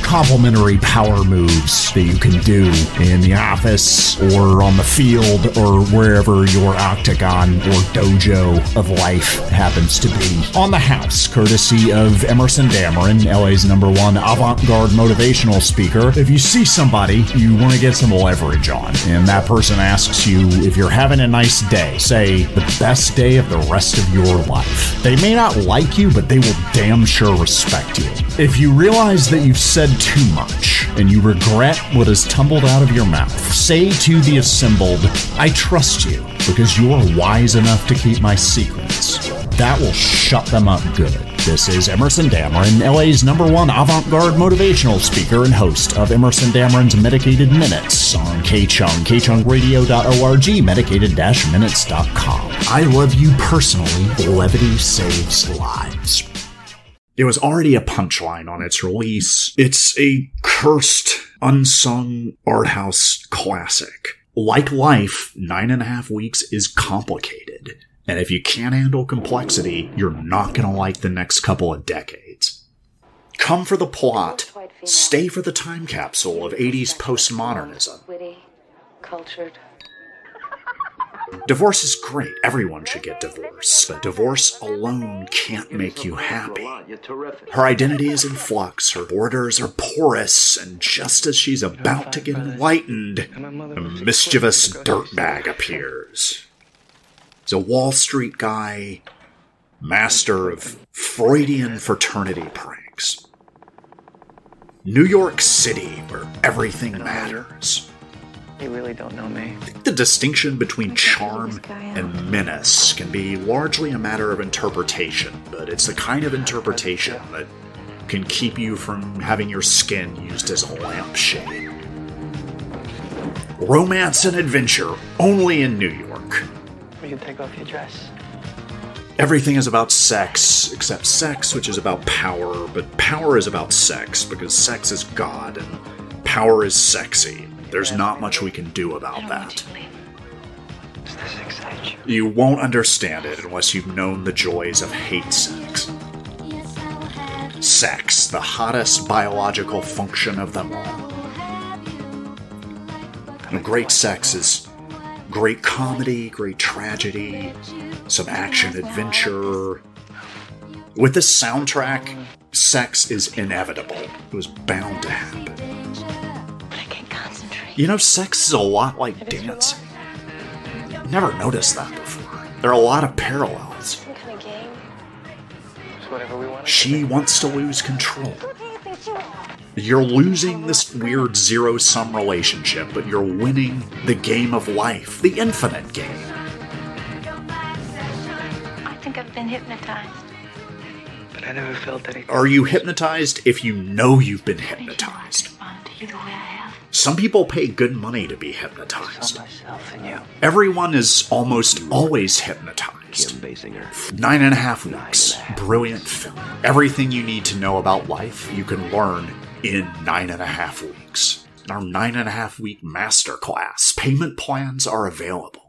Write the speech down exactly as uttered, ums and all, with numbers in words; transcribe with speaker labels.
Speaker 1: complementary power moves that you can do in the office or on the field or wherever your octagon or dojo of life happens to be. On the House, courtesy of Emerson Dameron, L A's number one avant-garde motivational speaker. If you see somebody you want to get some leverage on, and that person asks you if you're having a nice day, say, the best day of the rest of your life. They may not like you, but they will damn sure respect you. If you realize that you've said too much and you regret what has tumbled out of your mouth, say to the assembled, I trust you because you're wise enough to keep my secrets. That will shut them up good. This is Emerson Dameron, L A's number one avant-garde motivational speaker and host of Emerson Dameron's Medicated Minutes on K-Chung, k chung radio dot org, medicated dash minutes dot com. I love you personally. Levity saves lives. It was already a punchline on its release. It's a cursed, unsung art house classic. Like life, Nine and a Half Weeks is complicated. And if you can't handle complexity, you're not going to like the next couple of decades. Come for the plot, stay for the time capsule of eighties postmodernism.
Speaker 2: Witty, cultured.
Speaker 1: Divorce is great. Everyone should get divorced. But divorce alone can't make you happy. Her identity is in flux. Her borders are porous. And just as she's about to get enlightened, a mischievous dirtbag appears. He's a Wall Street guy, master of Freudian fraternity pranks. New York City, where everything matters.
Speaker 3: You really don't know me.
Speaker 1: I think the distinction between charm and menace can be largely a matter of interpretation, but it's the kind of interpretation that can keep you from having your skin used as a lampshade. Romance and adventure, only in New York.
Speaker 3: You can take off your dress.
Speaker 1: Everything is about sex, except sex, which is about power, but power is about sex, because sex is God, and power is sexy. There's not much we can do about that.
Speaker 3: Does this excite you?
Speaker 1: You won't understand it unless you've known the joys of hate sex. Sex, the hottest biological function of them all. And great sex is great comedy, great tragedy, some action adventure. With this soundtrack, sex is inevitable. It was bound to happen.
Speaker 2: But I can't concentrate.
Speaker 1: You know, sex is a lot like dancing. Never noticed that before. There are a lot of parallels.
Speaker 2: Some kind of game.
Speaker 3: It's whatever we want.
Speaker 1: She wants to lose control. You're losing this weird zero-sum relationship, but you're winning the game of life, the infinite game.
Speaker 2: I think I've been hypnotized.
Speaker 3: But I never felt anything.
Speaker 1: Are you hypnotized if you know you've been
Speaker 2: I didn't
Speaker 1: hypnotized?
Speaker 2: respond to you the way I have.
Speaker 1: Some people pay good money to be
Speaker 3: I saw
Speaker 1: hypnotized.
Speaker 3: myself in you.
Speaker 1: Everyone is almost always hypnotized.
Speaker 4: Kim Basinger.
Speaker 1: Nine and a half weeks. Brilliant film. Everything you need to know about life, you can learn in nine and a half weeks. In our nine and a half week masterclass, payment plans are available.